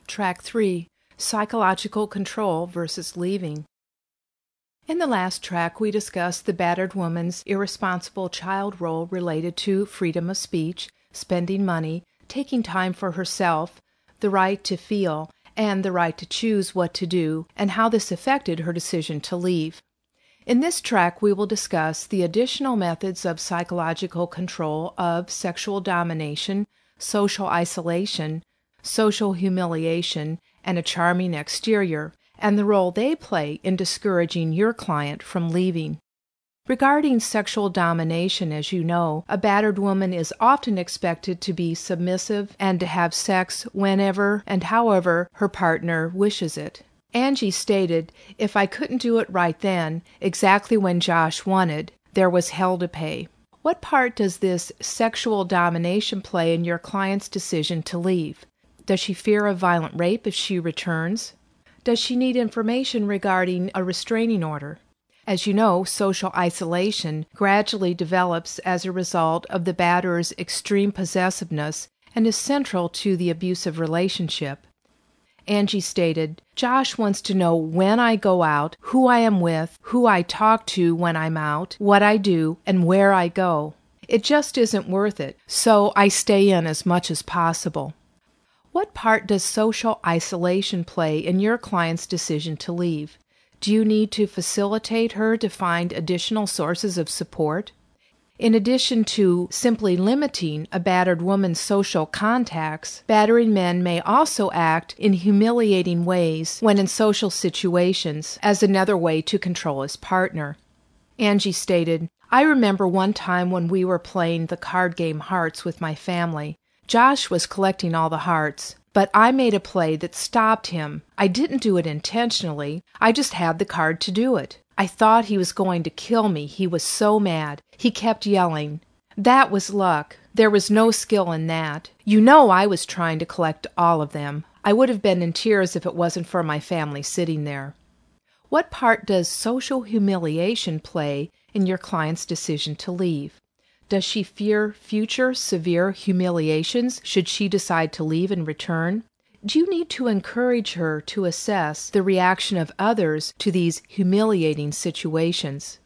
Track 3, Psychological Control versus Leaving. In the last track, we discussed the battered woman's irresponsible child role related to freedom of speech, spending money, taking time for herself, the right to feel, and the right to choose what to do, and how this affected her decision to leave. In this track, we will discuss the additional methods of psychological control of sexual domination, social isolation, social humiliation, and a charming exterior, and the role they play in discouraging your client from leaving. Regarding sexual domination, as you know, a battered woman is often expected to be submissive and to have sex whenever and however her partner wishes it. Angie stated, "If I couldn't do it right then, exactly when Josh wanted, there was hell to pay." What part does this sexual domination play in your client's decision to leave? Does she fear a violent rape if she returns? Does she need information regarding a restraining order? As you know, social isolation gradually develops as a result of the batterer's extreme possessiveness and is central to the abusive relationship. Angie stated, "Josh wants to know when I go out, who I am with, who I talk to when I'm out, what I do, and where I go. It just isn't worth it, so I stay in as much as possible." What part does social isolation play in your client's decision to leave? Do you need to facilitate her to find additional sources of support? In addition to simply limiting a battered woman's social contacts, battering men may also act in humiliating ways when in social situations as another way to control his partner. Angie stated, "I remember one time when we were playing the card game Hearts with my family. Josh was collecting all the hearts, but I made a play that stopped him. I didn't do it intentionally. I just had the card to do it. I thought he was going to kill me. He was so mad. He kept yelling. That was luck. There was no skill in that. You know I was trying to collect all of them. I would have been in tears if it wasn't for my family sitting there." What part does social humiliation play in your client's decision to leave? Does she fear future severe humiliations should she decide to leave and return? Do you need to encourage her to assess the reaction of others to these humiliating situations?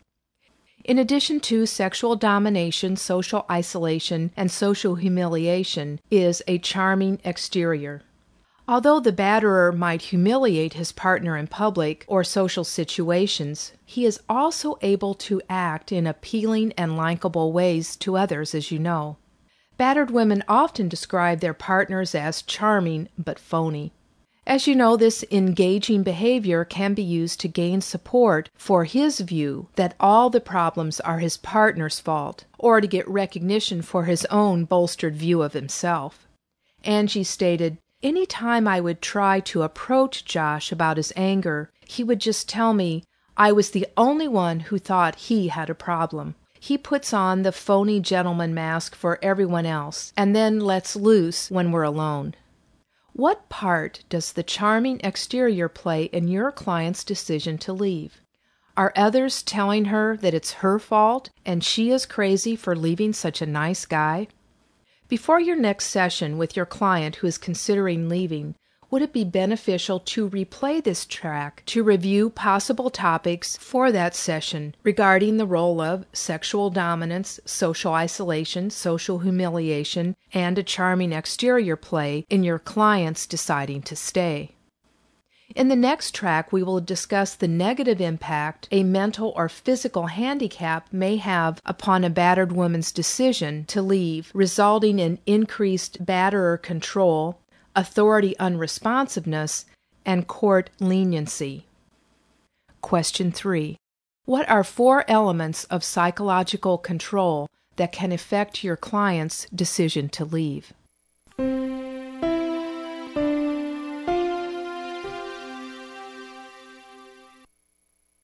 In addition to sexual domination, social isolation, and social humiliation is a charming exterior. Although the batterer might humiliate his partner in public or social situations, he is also able to act in appealing and likable ways to others, as you know. Battered women often describe their partners as charming but phony. As you know, this engaging behavior can be used to gain support for his view that all the problems are his partner's fault, or to get recognition for his own bolstered view of himself. Angie stated, "Any time I would try to approach Josh about his anger, he would just tell me I was the only one who thought he had a problem. He puts on the phony gentleman mask for everyone else, and then lets loose when we're alone." What part does the charming exterior play in your client's decision to leave? Are others telling her that it's her fault and she is crazy for leaving such a nice guy? Before your next session with your client who is considering leaving, would it be beneficial to replay this track to review possible topics for that session regarding the role of sexual dominance, social isolation, social humiliation, and a charming exterior play in your client's deciding to stay? In the next track, we will discuss the negative impact a mental or physical handicap may have upon a battered woman's decision to leave, resulting in increased batterer control, authority unresponsiveness, and court leniency. Question 3. What are 4 elements of psychological control that can affect your client's decision to leave?